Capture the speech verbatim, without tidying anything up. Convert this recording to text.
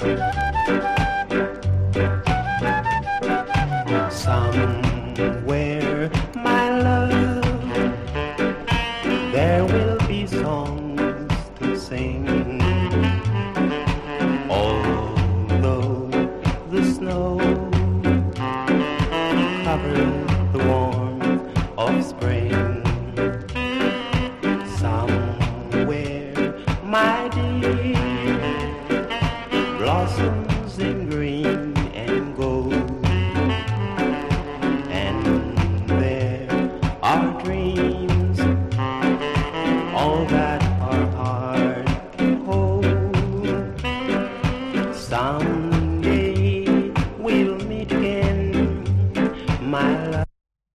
Somewhere, my love, there will be songs to sing. Although the snow covers the warmth of spring, somewhere, my dear, blossoms in green and gold. Our dreams, all that our heart can hold. Some